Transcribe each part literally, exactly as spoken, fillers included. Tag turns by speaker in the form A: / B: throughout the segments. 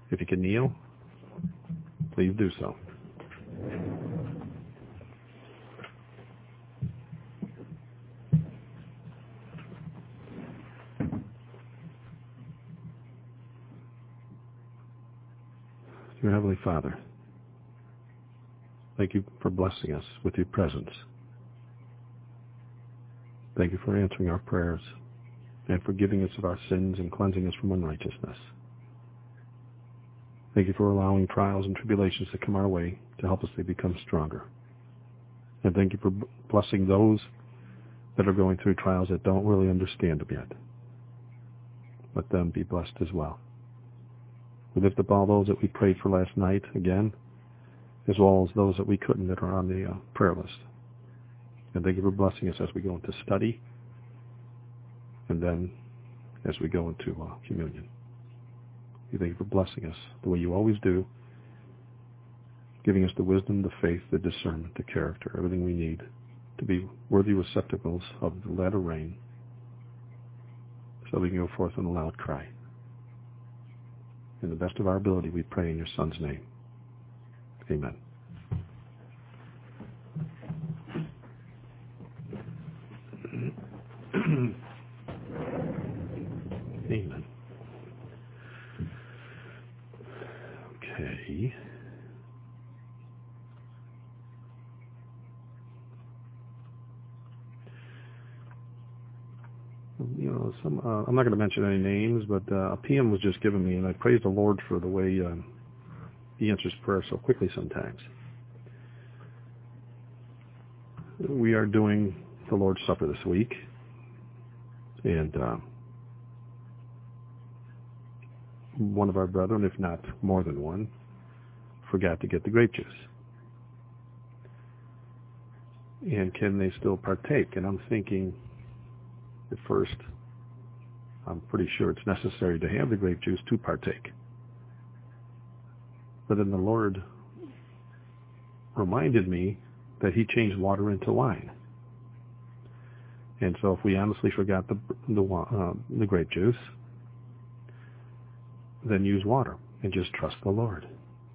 A: If you can kneel, please do so. Dear Heavenly Father, thank you for blessing us with your presence. Thank you for answering our prayers and forgiving us of our sins and cleansing us from unrighteousness. Thank you for allowing trials and tribulations to come our way to help us to become stronger. And thank you for blessing those that are going through trials that don't really understand them yet. Let them be blessed as well. We lift up all those that we prayed for last night again, as well as those that we couldn't that are on the uh, prayer list. And thank you for blessing us as we go into study and then as we go into uh, communion. We thank you for blessing us the way you always do, giving us the wisdom, the faith, the discernment, the character, everything we need to be worthy receptacles of the latter rain so we can go forth in a loud cry. In the best of our ability, we pray in your Son's name. Amen. Amen. Okay. You know, some, uh, I'm not going to mention any names, but uh, a P M was just given me, and I praise the Lord for the way uh, he answers prayer so quickly sometimes. We are doing the Lord's Supper this week, and uh, one of our brethren, if not more than one, forgot to get the grape juice. And can they still partake? And I'm thinking, at first, I'm pretty sure it's necessary to have the grape juice to partake. But then the Lord reminded me that he changed water into wine. And so if we honestly forgot the the, uh, the grape juice, then use water and just trust the Lord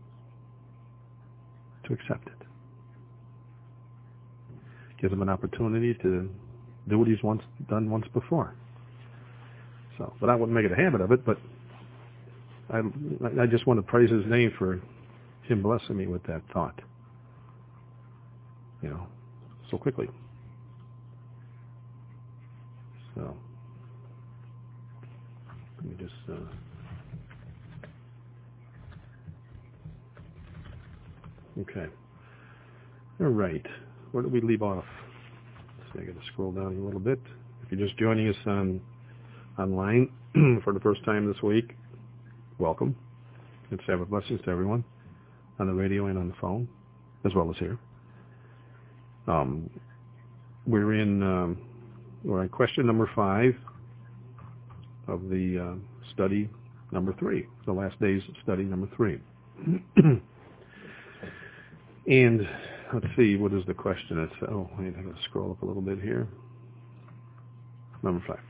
A: to accept it. Gives him an opportunity to do what he's once done once before. So, but I wouldn't make it a habit of it, but I, I just want to praise his name for him blessing me with that thought, you know, so quickly. So, let me just, uh, okay. All right. Where did we leave off? So I got to scroll down a little bit. If you're just joining us on online for the first time this week, welcome. And Sabbath blessings to everyone on the radio and on the phone, as well as here. Um, we're in um, we're on question number five of the uh, study number three, the last day's study number three. And let's see, what is the question? It's, oh, wait, I got to scroll up a little bit here. Number five.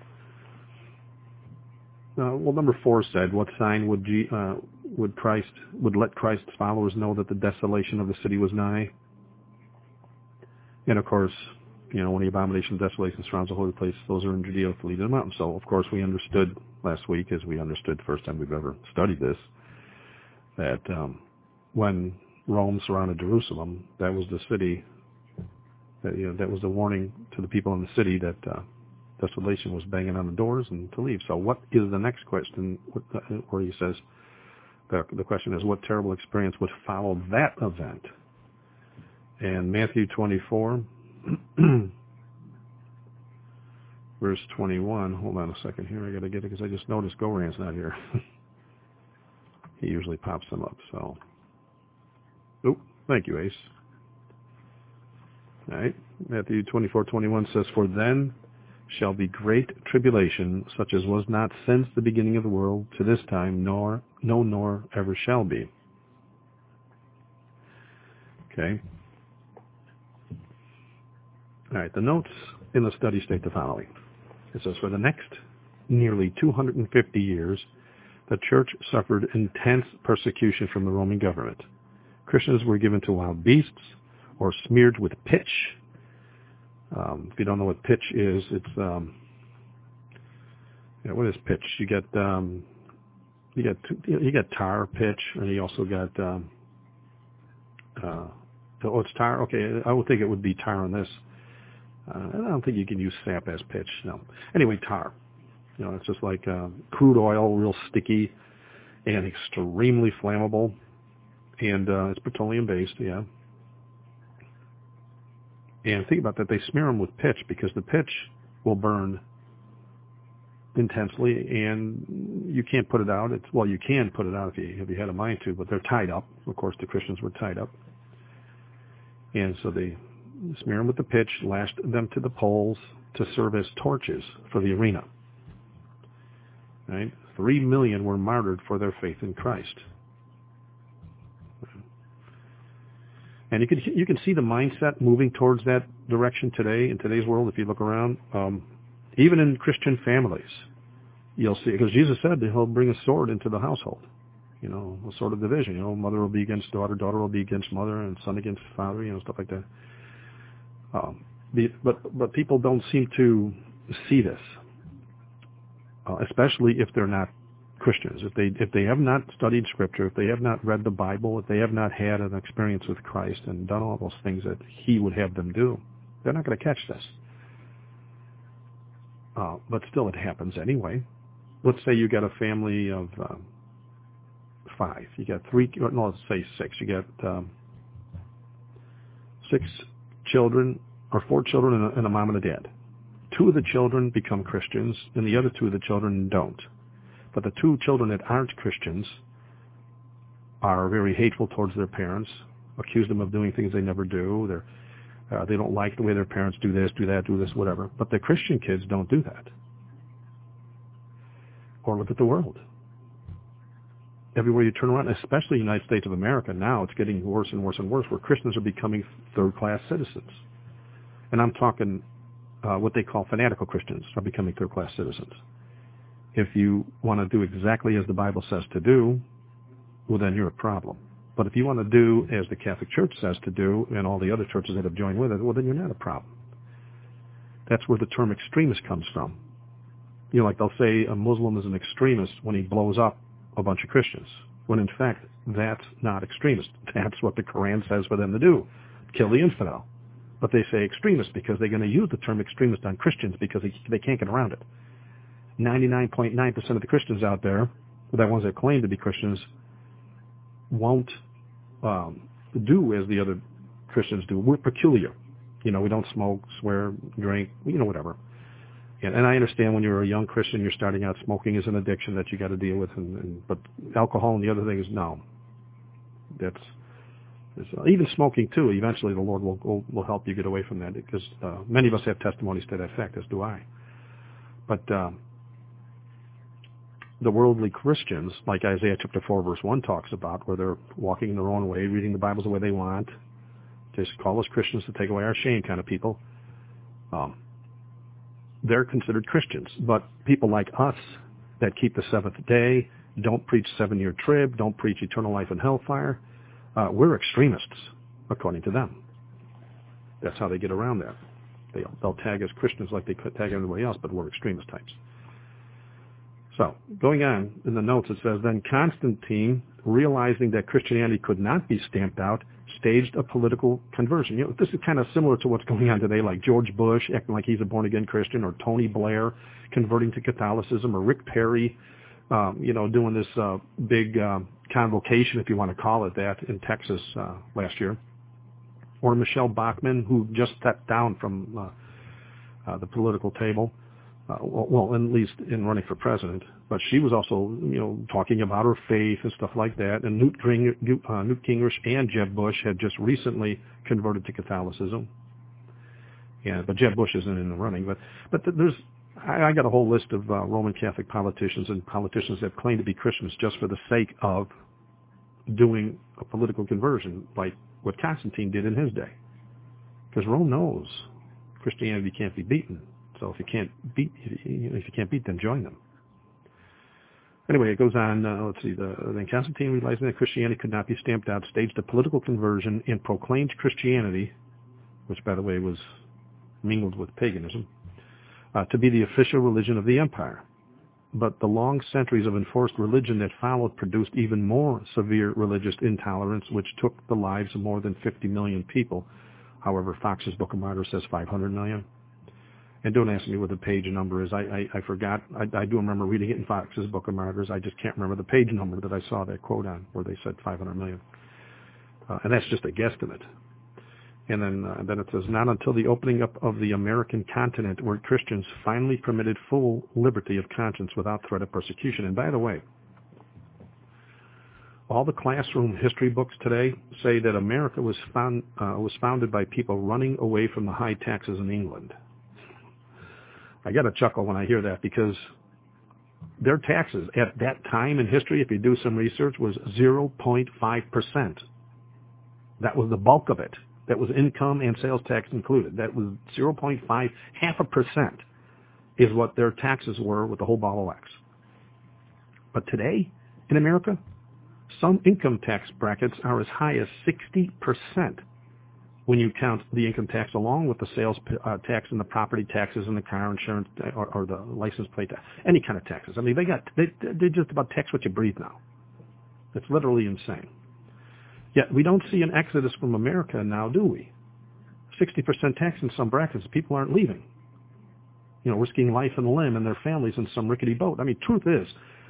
A: Uh, well, number four said, "What sign would G, uh, would Christ would let Christ's followers know that the desolation of the city was nigh?" And of course, you know, when the abomination of desolation surrounds the holy place, those are in Judea, flee to the mountains. So, of course, we understood last week, as we understood the first time we've ever studied this, that um, when Rome surrounded Jerusalem, that was the city, that, you know, that was the warning to the people in the city that uh, desolation was banging on the doors and to leave. So what is the next question where he says, the, the question is, what terrible experience would follow that event? And Matthew twenty-four, verse twenty-one, hold on a second here, I got to get it because I just noticed Goran's not here. He usually pops them up, so. Oh, thank you, Ace. All right, Matthew twenty-four twenty-one says, "For then shall be great tribulation, such as was not since the beginning of the world to this time, nor no nor ever shall be." Okay. All right, the notes in the study state the following. It says, "For the next nearly two hundred fifty years, The church suffered intense persecution from the Roman government. Christians were given to wild beasts or smeared with pitch. Um, if you don't know what pitch is, it's um, you know, what is pitch? You get um, you get you get tar pitch, and you also got um, uh, oh, it's tar. Okay, I would think it would be tar on this. Uh, I don't think you can use sap as pitch. No. Anyway, tar. You know, it's just like uh, crude oil, real sticky and extremely flammable, and uh, it's petroleum based. Yeah. And think about that. They smear them with pitch because the pitch will burn intensely, and you can't put it out. It's, well, you can put it out if you if you had a mind to, but they're tied up. Of course, the Christians were tied up, and so they smear them with the pitch, lashed them to the poles to serve as torches for the arena. Right? Three million were martyred for their faith in Christ. And you can you can see the mindset moving towards that direction today in today's world. If you look around, um, even in Christian families, you'll see, because Jesus said that He'll bring a sword into the household. You know, a sword of division. You know, mother will be against daughter, daughter will be against mother, and son against father. You know, stuff like that. Um, the, but but people don't seem to see this, uh, especially if they're not Christians. If they if they have not studied Scripture, if they have not read the Bible, if they have not had an experience with Christ and done all those things that He would have them do, they're not going to catch this. Uh, but still, it happens anyway. Let's say you got a family of uh, five. You got three. No, let's say six. You got um, six children, or four children, and a, and a mom and a dad. Two of the children become Christians, and the other two of the children don't. But the two children that aren't Christians are very hateful towards their parents, accuse them of doing things they never do. They're, uh, they don't like the way their parents do this, do that, do this, whatever. But the Christian kids don't do that. Or look at the world. Everywhere you turn around, especially the United States of America, now it's getting worse and worse and worse, where Christians are becoming third-class citizens. And I'm talking uh, what they call fanatical Christians are becoming third-class citizens. If you want to do exactly as the Bible says to do, well, then you're a problem. But if you want to do as the Catholic Church says to do, and all the other churches that have joined with it, well, then you're not a problem. That's where the term extremist comes from. You know, like they'll say a Muslim is an extremist when he blows up a bunch of Christians, when in fact that's not extremist. That's what the Quran says for them to do, kill the infidel. But they say extremist because they're going to use the term extremist on Christians because they, they can't get around it. ninety-nine point nine percent of the Christians out there, the ones that claim to be Christians, won't um, do as the other Christians do. We're peculiar. You know, we don't smoke, swear, drink, you know, whatever. And, and I understand when you're a young Christian, you're starting out, smoking is an addiction that you got to deal with. And, and but alcohol and the other things, no. That's, that's even smoking too. Eventually, the Lord will will, will help you get away from that, because uh, many of us have testimonies to that effect, as do I. But uh, the worldly Christians, like Isaiah chapter four, verse one talks about, where they're walking in their own way, reading the Bibles the way they want, just call us Christians to take away our shame kind of people, um, they're considered Christians. But people like us that keep the seventh day, don't preach seven-year trib, don't preach eternal life and hellfire, uh, we're extremists, according to them. That's how they get around that. They, they'll tag us Christians like they could tag everybody else, but we're extremist types. So, going on in the notes, it says, then Constantine, realizing that Christianity could not be stamped out, staged a political conversion. You know, this is kind of similar to what's going on today, like George Bush acting like he's a born-again Christian, or Tony Blair converting to Catholicism, or Rick Perry, um, you know, doing this uh, big uh, convocation, if you want to call it that, in Texas uh, last year. Or Michelle Bachmann, who just stepped down from uh, uh, the political table. Uh, well, at least in running for president, but she was also, you know, talking about her faith and stuff like that. And Newt, Ging, uh, Newt Gingrich and Jeb Bush had just recently converted to Catholicism. Yeah, but Jeb Bush isn't in the running. But but there's, I, I got a whole list of uh, Roman Catholic politicians and politicians that claim to be Christians just for the sake of doing a political conversion, like what Constantine did in his day. Because Rome knows Christianity can't be beaten. So if you can't beat, if you can't beat them, join them. Anyway, it goes on. Uh, let's see. The, then Constantine, realizing that Christianity could not be stamped out, staged a political conversion and proclaimed Christianity, which, by the way, was mingled with paganism, uh, to be the official religion of the empire. But the long centuries of enforced religion that followed produced even more severe religious intolerance, which took the lives of more than fifty million people. However, Fox's Book of Martyrs says five hundred million. And don't ask me what the page number is. I, I, I forgot. I, I do remember reading it in Fox's Book of Martyrs. I just can't remember the page number that I saw that quote on, where they said five hundred million. Uh, and that's just a guesstimate. And then, uh, then it says, not until the opening up of the American continent were Christians finally permitted full liberty of conscience without threat of persecution. And by the way, all the classroom history books today say that America was, found, uh, was founded by people running away from the high taxes in England. I got a chuckle when I hear that, because their taxes at that time in history, if you do some research, was zero point five percent. That was the bulk of it. That was income and sales tax included. That was zero point five, half a percent is what their taxes were with the whole ball of wax. But today, in America, some income tax brackets are as high as sixty percent when you count the income tax along with the sales uh, tax and the property taxes and the car insurance or, or the license plate tax, any kind of taxes. I mean, they got they, they just about tax what you breathe now. It's literally insane. Yet we don't see an exodus from America now, do we? sixty percent tax in some brackets. People aren't leaving. You know, risking life and limb and their families in some rickety boat. I mean, truth is,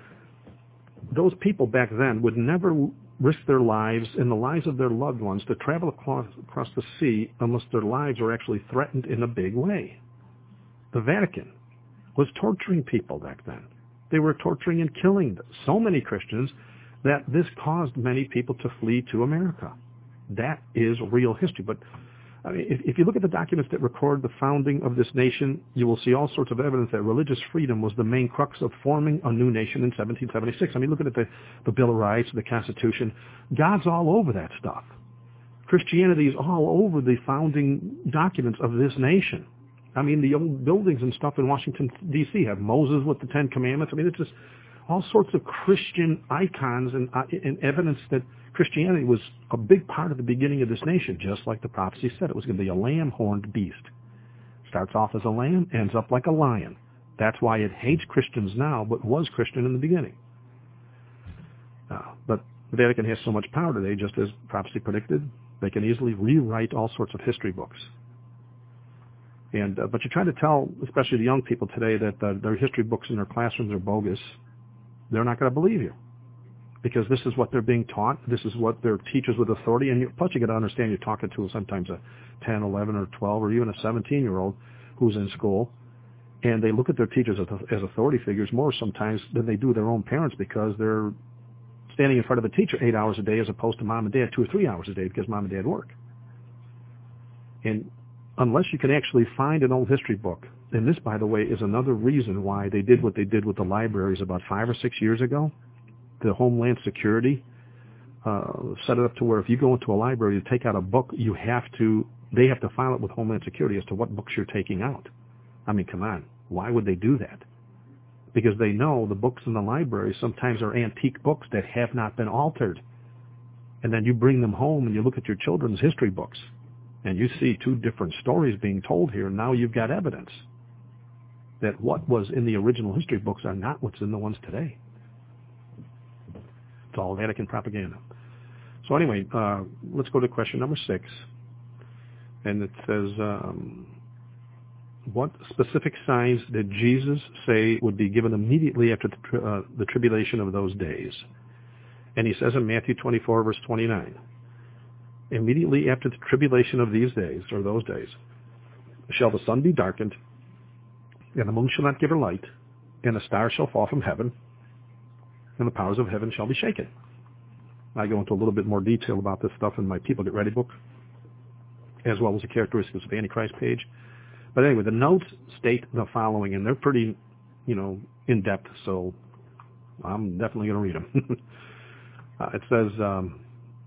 A: those people back then would never risk their lives and the lives of their loved ones to travel across, across the sea unless their lives were actually threatened in a big way. The Vatican was torturing people back then. They were torturing and killing so many Christians that this caused many people to flee to America. That is real history. But I mean, if, if you look at the documents that record the founding of this nation, you will see all sorts of evidence that religious freedom was the main crux of forming a new nation in seventeen seventy-six. I mean, look at the, the Bill of Rights, the Constitution. God's all over that stuff. Christianity is all over the founding documents of this nation. I mean, the old buildings and stuff in Washington, D C have Moses with the Ten Commandments. I mean, it's just all sorts of Christian icons and, uh, and evidence that Christianity was a big part of the beginning of this nation, just like the prophecy said. It was going to be a lamb-horned beast. Starts off as a lamb, ends up like a lion. That's why it hates Christians now, but was Christian in the beginning. Uh, but the Vatican has so much power today, just as prophecy predicted, they can easily rewrite all sorts of history books. And uh, but you try to tell, especially the young people today, that uh, their history books in their classrooms are bogus, they're not going to believe you. Because this is what they're being taught. This is what their teachers with authority. And you, plus you got to understand you're talking to sometimes a ten, eleven, or twelve, or even a seventeen-year-old who's in school. And they look at their teachers as, as authority figures more sometimes than they do their own parents, because they're standing in front of the teacher eight hours a day as opposed to mom and dad two or three hours a day because mom and dad work. And unless you can actually find an old history book, and this, by the way, is another reason why they did what they did with the libraries about five or six years ago. The Homeland Security uh, set it up to where if you go into a library to take out a book, you have to, they have to file it with Homeland Security as to what books you're taking out. I mean, come on. Why would they do that? Because they know the books in the library sometimes are antique books that have not been altered. And then you bring them home and you look at your children's history books and you see two different stories being told here. Now you've got evidence that what was in the original history books are not what's in the ones today. It's all Vatican propaganda. So anyway, uh, let's go to question number six. And it says, um, what specific signs did Jesus say would be given immediately after the, tri- uh, the tribulation of those days? And he says in Matthew twenty-four, verse twenty-nine, immediately after the tribulation of these days, or those days, shall the sun be darkened, and the moon shall not give her light, and the stars shall fall from heaven, and the powers of heaven shall be shaken. I go into a little bit more detail about this stuff in my People Get Ready book, as well as the characteristics of the Antichrist page. But anyway, the notes state the following, and they're pretty, you know, in-depth, so I'm definitely going to read them. uh, it says, um,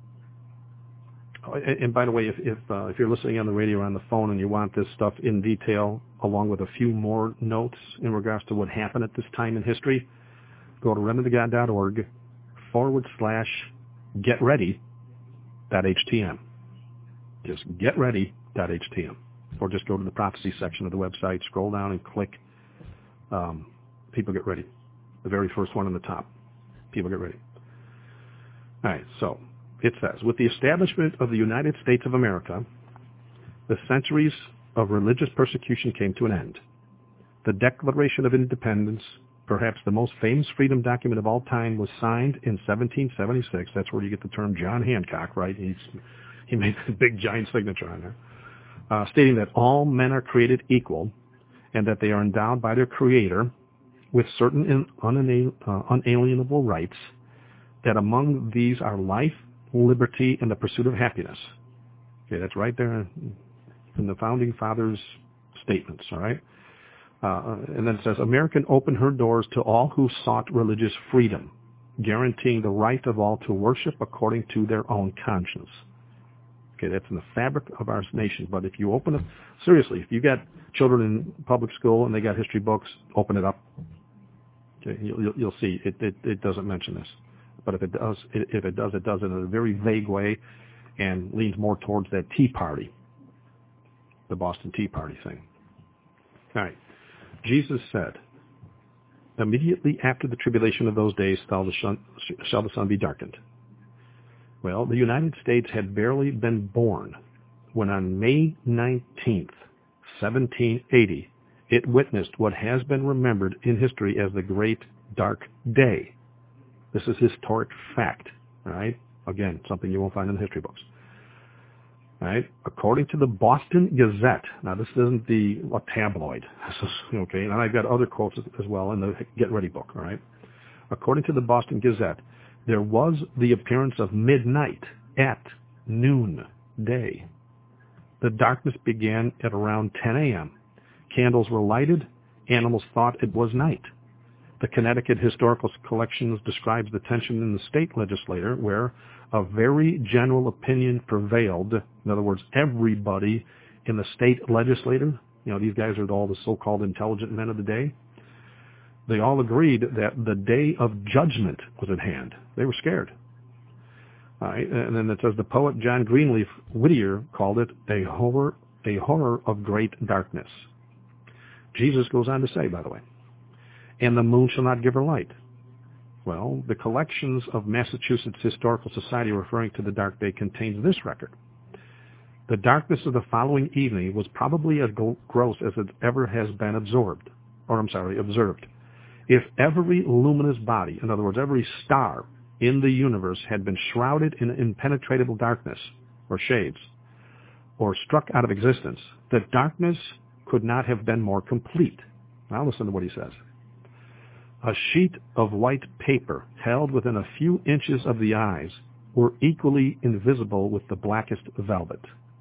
A: and, and by the way, if if, uh, if you're listening on the radio or on the phone and you want this stuff in detail, along with a few more notes in regards to what happened at this time in history, go to remnant of god dot org forward slash get ready dot H T M. Just get ready dot H T M. Or just go to the prophecy section of the website, scroll down and click um, People Get Ready. The very first one on the top. People Get Ready. All right, so it says, with the establishment of the United States of America, the centuries of religious persecution came to an end. The Declaration of Independence, perhaps the most famous freedom document of all time, was signed in seventeen seventy-six. That's where you get the term John Hancock, right? He's, he made a big giant signature on there, uh, stating that all men are created equal and that they are endowed by their Creator with certain in, unalienable, uh, unalienable rights, that among these are life, liberty, and the pursuit of happiness. Okay, that's right there in the Founding Fathers' statements, all right? Uh, and then it says, America opened her doors to all who sought religious freedom, guaranteeing the right of all to worship according to their own conscience. Okay, that's in the fabric of our nation. But if you open it, seriously, if you got children in public school and they got history books, open it up. Okay, you'll, you'll see it, it, it doesn't mention this. But if it does, if it does, it does it in a very vague way and leans more towards that Tea Party, the Boston Tea Party thing. All right. Jesus said, immediately after the tribulation of those days shall the sun, shall the sun be darkened. Well, the United States had barely been born when on May nineteenth, seventeen eighty, it witnessed what has been remembered in history as the Great Dark Day. This is historic fact, all right? Again, something you won't find in the history books. All right? According to the Boston Gazette, now this isn't the a tabloid, this is, okay, and I've got other quotes as well in the Get Ready book, all right? According to the Boston Gazette, there was the appearance of midnight at noonday. The darkness began at around ten a.m. Candles were lighted. Animals thought it was night. The Connecticut Historical Collections describes the tension in the state legislature where a very general opinion prevailed. In other words, everybody in the state legislature, you know, these guys are all the so-called intelligent men of the day, they all agreed that the day of judgment was at hand. They were scared. All right, and then it says the poet John Greenleaf Whittier called it a horror, a horror of great darkness. Jesus goes on to say, by the way, and the moon shall not give her light. Well, the collections of Massachusetts Historical Society referring to the dark day contains this record. The darkness of the following evening was probably as gross as it ever has been absorbed, or I'm sorry, observed. If every luminous body, in other words, every star in the universe had been shrouded in impenetrable darkness, or shades, or struck out of existence, the darkness could not have been more complete. Now listen to what he says. A sheet of white paper held within a few inches of the eyes were equally invisible with the blackest velvet.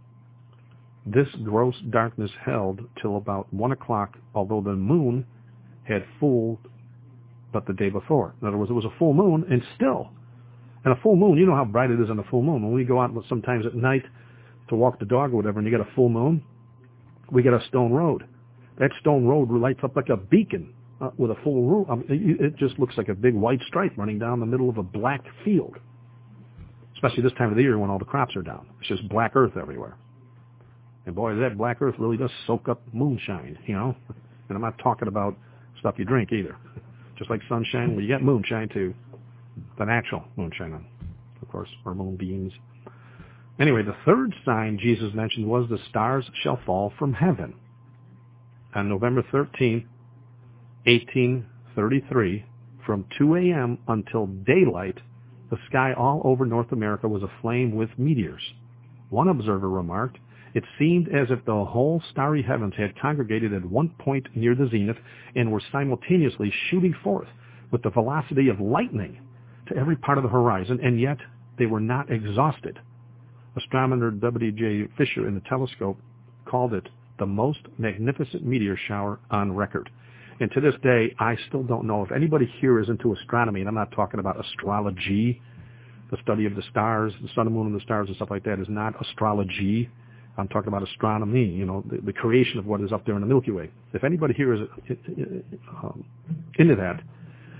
A: This gross darkness held till about one o'clock, although the moon had full but the day before. In other words, it was a full moon, and still, and a full moon, you know how bright it is on a full moon. When we go out sometimes at night to walk the dog or whatever, and you get a full moon, we get a stone road. That stone road lights up like a beacon uh, with a full moon. I mean, it just looks like a big white stripe running down the middle of a black field, especially this time of the year when all the crops are down. It's just black earth everywhere. And boy, that black earth really does soak up moonshine, you know. And I'm not talking about stuff you drink either. Just like sunshine, well, you get moonshine too. The natural moonshine, of course, or moonbeams. Anyway, the third sign Jesus mentioned was the stars shall fall from heaven. On November thirteenth, eighteen thirty-three, from two a.m. until daylight, the sky all over North America was aflame with meteors. One observer remarked, it seemed as if the whole starry heavens had congregated at one point near the zenith and were simultaneously shooting forth with the velocity of lightning to every part of the horizon, and yet they were not exhausted. Astronomer W J Fisher in the telescope called it the most magnificent meteor shower on record. And to this day, I still don't know if anybody here is into astronomy, and I'm not talking about astrology. The study of the stars, the sun and moon and the stars and stuff like that is not astrology. I'm talking about astronomy, you know, the, the creation of what is up there in the Milky Way. If anybody here is um, into that,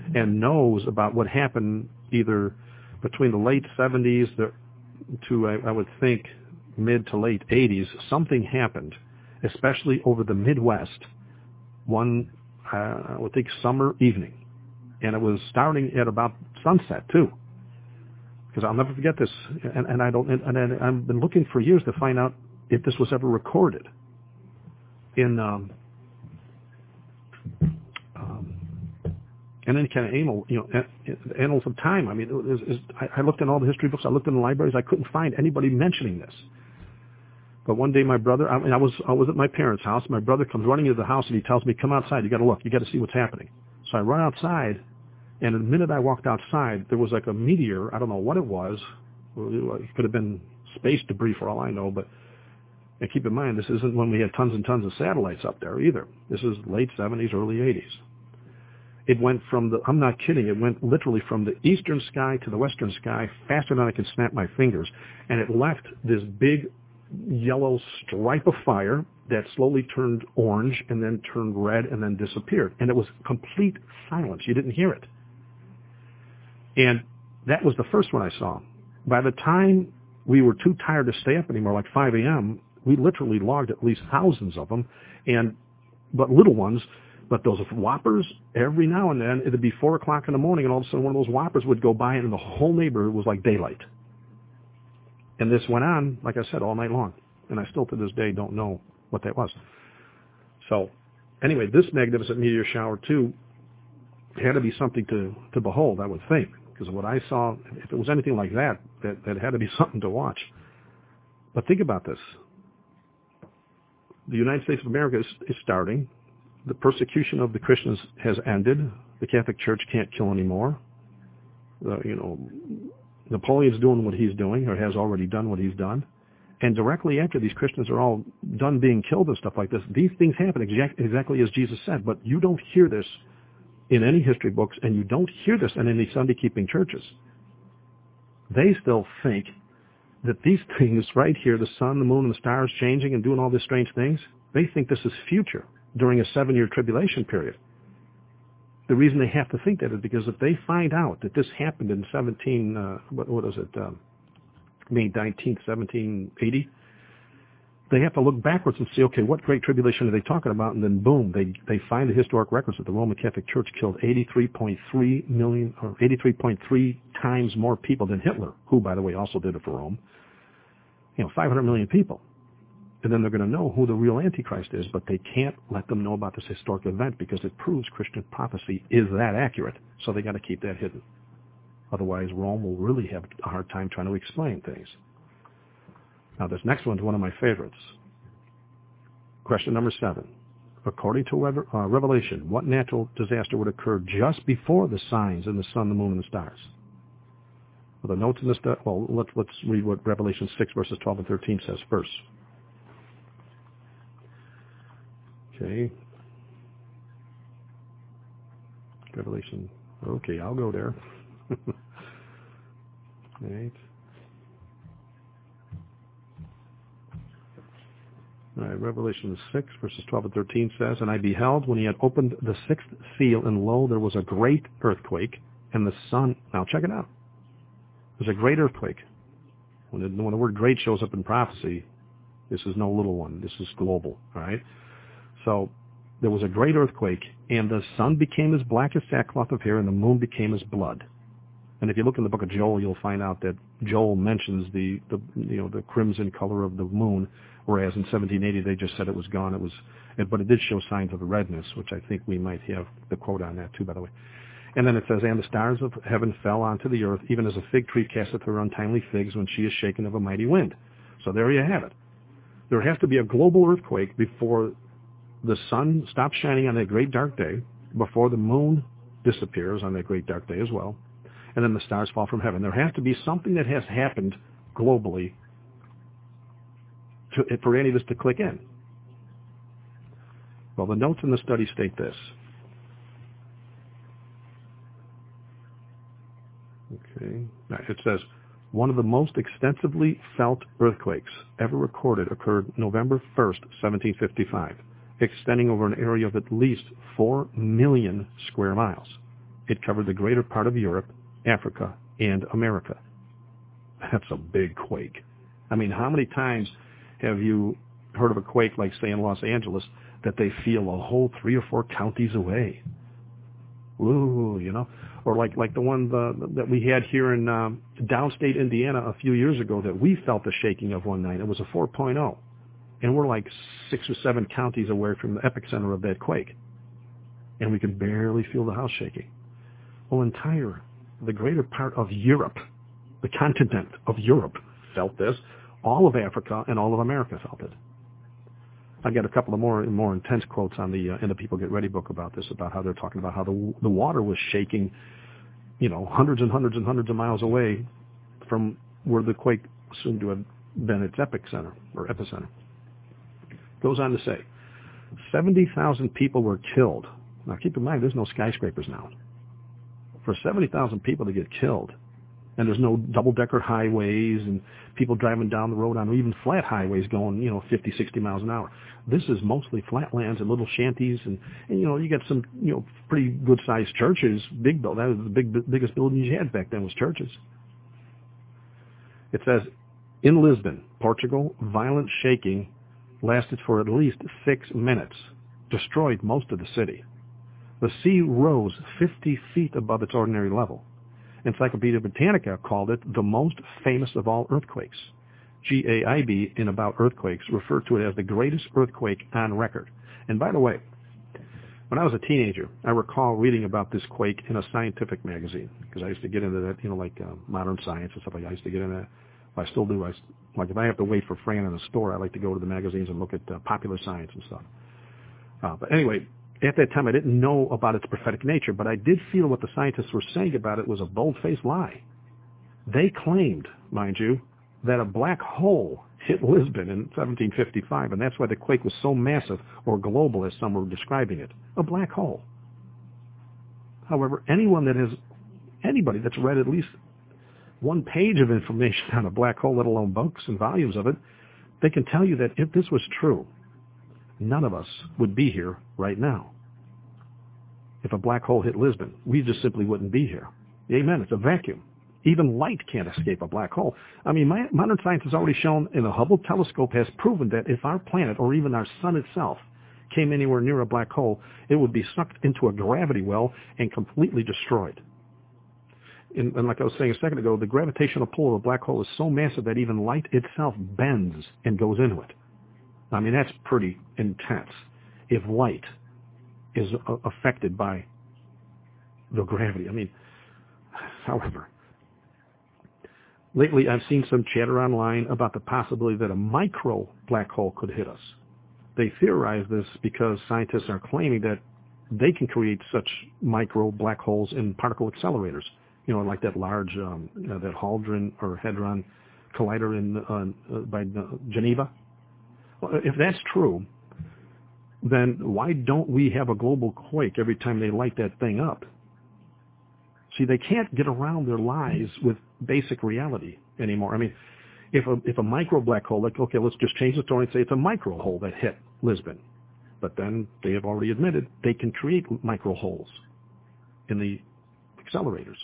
A: and knows about what happened either between the late seventies to, I, I would think, mid to late eighties, something happened, especially over the Midwest, one, uh, I would think, summer evening. And it was starting at about sunset, too. Because I'll never forget this, and, and I don't, and, and I've been looking for years to find out if this was ever recorded in um, um, in any kind of annal, you know, annals of time. I mean, it was, it was, I, I looked in all the history books, I looked in the libraries, I couldn't find anybody mentioning this. But one day, my brother, I, mean, I was I was at my parents' house. My brother comes running into the house and he tells me, "Come outside. You got to look. You got to see what's happening." So I run outside. And the minute I walked outside, there was like a meteor. I don't know what it was. It could have been space debris for all I know. But and keep in mind, this isn't when we had tons and tons of satellites up there either. This is late seventies, early eighties. It went from the, I'm not kidding, it went literally from the eastern sky to the western sky faster than I could snap my fingers. And it left this big yellow stripe of fire that slowly turned orange and then turned red and then disappeared. And it was complete silence. You didn't hear it. And that was the first one I saw. By the time we were too tired to stay up anymore, like five a.m., we literally logged at least thousands of them, and but little ones. But those whoppers, every now and then, it'd be four o'clock in the morning, and all of a sudden one of those whoppers would go by, and the whole neighborhood was like daylight. And this went on, like I said, all night long. And I still to this day don't know what that was. So anyway, this magnificent meteor shower, too, had to be something to, to behold, I would think. Because what I saw, if it was anything like that, that, that had to be something to watch. But think about this. The United States of America is, is starting. The persecution of the Christians has ended. The Catholic Church can't kill anymore. Uh, you know, Napoleon's doing what he's doing, or has already done what he's done. And directly after these Christians are all done being killed and stuff like this, these things happen exact, exactly as Jesus said. But you don't hear this in any history books, and you don't hear this in any Sunday-keeping churches. They still think that these things right here, the sun, the moon, and the stars changing and doing all these strange things, they think this is future during a seven-year tribulation period. The reason they have to think that is because if they find out that this happened in seventeen, uh, what, what is it, um, May nineteenth, seventeen eighty, they have to look backwards and see, okay, what great tribulation are they talking about? And then boom, they, they find the historic records that the Roman Catholic Church killed eighty-three point three million, or eighty-three point three times more people than Hitler, who, by the way, also did it for Rome. You know, five hundred million people. And then they're going to know who the real Antichrist is, but they can't let them know about this historic event because it proves Christian prophecy is that accurate. So they got to keep that hidden. Otherwise, Rome will really have a hard time trying to explain things. Now, this next one's one of my favorites. Question number seven. According to uh, Revelation, what natural disaster would occur just before the signs in the sun, the moon, and the stars? Well, the notes in this, well, let's, let's read what Revelation six, verses twelve and thirteen says first. Okay. Revelation. Okay, I'll go there. Right. All right, Revelation six, verses twelve and thirteen says, And I beheld, when he had opened the sixth seal, and lo, there was a great earthquake, and the sun... Now, check it out. There's a great earthquake. When the, when the word great shows up in prophecy, this is no little one. This is global, all right? So there was a great earthquake, and the sun became as black as sackcloth of hair, and the moon became as blood. And if you look in the book of Joel, you'll find out that Joel mentions the, the you know the crimson color of the moon, whereas in seventeen eighty they just said it was gone. It was, but it did show signs of the redness, which I think we might have the quote on that too, by the way. And then it says, And the stars of heaven fell onto the earth, even as a fig tree casteth her untimely figs when she is shaken of a mighty wind. So there you have it. There has to be a global earthquake before the sun stops shining on that great dark day, before the moon disappears on that great dark day as well, and then the stars fall from heaven. There has to be something that has happened globally to, for any of this to click in. Well, the notes in the study state this. Okay. Now, it says, one of the most extensively felt earthquakes ever recorded occurred November first, seventeen fifty-five. Extending over an area of at least four million square miles. It covered the greater part of Europe, Africa, and America. That's a big quake. I mean, how many times have you heard of a quake, like, say, in Los Angeles, that they feel a whole three or four counties away? Ooh, you know? Or like like the one the, that we had here in um, downstate Indiana a few years ago that we felt the shaking of one night. It was a four point oh. And we're like six or seven counties away from the epicenter of that quake. And we could barely feel the house shaking. Well, entire, the greater part of Europe, the continent of Europe felt this. All of Africa and all of America felt it. I've got a couple of more more intense quotes on the uh, in the People Get Ready book about this, about how they're talking about how the the water was shaking, you know, hundreds and hundreds and hundreds of miles away from where the quake assumed to have been its epicenter or epicenter. Goes on to say, seventy thousand people were killed. Now keep in mind, there's no skyscrapers now. For seventy thousand people to get killed, and there's no double-decker highways and people driving down the road on even flat highways going, you know, fifty, sixty miles an hour. This is mostly flatlands and little shanties, and, and you know, you got some, you know, pretty good-sized churches. Big build. That was the big, biggest buildings you had back then was churches. It says, in Lisbon, Portugal, violent shaking lasted for at least six minutes, destroyed most of the city. The sea rose fifty feet above its ordinary level. Encyclopedia Britannica called it the most famous of all earthquakes. G A I B, in About Earthquakes, referred to it as the greatest earthquake on record. And by the way, when I was a teenager, I recall reading about this quake in a scientific magazine, because I used to get into that, you know, like uh, modern science and stuff like that. I used to get into that. Well, I still do. I, like if I have to wait for Fran in the store, I like to go to the magazines and look at uh, popular science and stuff. Uh, but anyway, at that time, I didn't know about its prophetic nature, but I did feel what the scientists were saying about it was a bold-faced lie. They claimed, mind you, that a black hole hit Lisbon in seventeen fifty-five, and that's why the quake was so massive, or global as some were describing it. A black hole. However, anyone that has, anybody that's read at least one page of information on a black hole, let alone books and volumes of it, they can tell you that if this was true, none of us would be here right now. If a black hole hit Lisbon, we just simply wouldn't be here. Amen. It's a vacuum. Even light can't escape a black hole. I mean, my, modern science has already shown, and the Hubble telescope has proven that if our planet, or even our sun itself, came anywhere near a black hole, it would be sucked into a gravity well and completely destroyed. And, and like I was saying a second ago, the gravitational pull of a black hole is so massive that even light itself bends and goes into it. I mean, that's pretty intense. If light is uh, affected by the gravity. I mean, however, lately I've seen some chatter online about the possibility that a micro black hole could hit us. They theorize this because scientists are claiming that they can create such micro black holes in particle accelerators. You know, like that large, um, you know, that Hadron or Hadron collider in uh, uh, by uh, Geneva. Well, if that's true, then why don't we have a global quake every time they light that thing up? See, they can't get around their lies with basic reality anymore. I mean, if a, if a micro black hole, like, okay, let's just change the story and say it's a micro hole that hit Lisbon. But then they have already admitted they can create micro holes in the accelerators.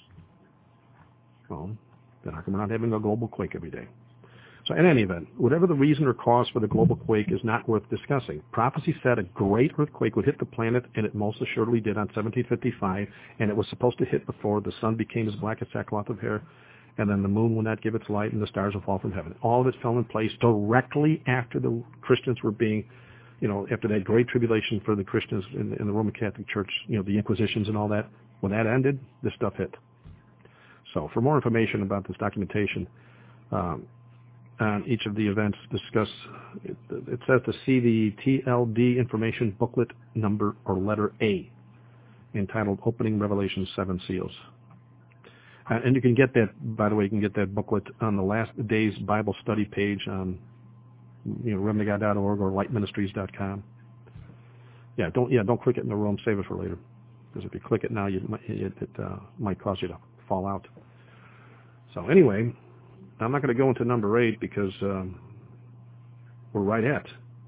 A: Well, then how come we're not having a global quake every day? So in any event, whatever the reason or cause for the global quake is not worth discussing. Prophecy said a great earthquake would hit the planet, and it most assuredly did on seventeen fifty-five, and it was supposed to hit before the sun became as black as sackcloth of hair, and then the moon will not give its light, and the stars will fall from heaven. All of it fell in place directly after the Christians were being, you know, after that great tribulation for the Christians in, in the Roman Catholic Church, you know, the Inquisitions and all that. When that ended, this stuff hit. So for more information about this documentation, um, on each of the events discussed, it, it says to see the T L D information booklet number or letter A, entitled Opening Revelation Seven Seals. Uh, and you can get that, by the way, you can get that booklet on the Last Days Bible Study page on, you know, remnant god dot org or light ministries dot com. Yeah, don't yeah don't click it in the room. Save it for later, because if you click it now, you, it, it uh, might cause you to fall out. So anyway, I'm not going to go into number eight because um, we're right at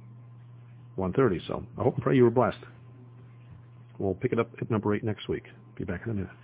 A: one thirty. So I hope and pray you were blessed. We'll pick it up at number eight next week. Be back in a minute.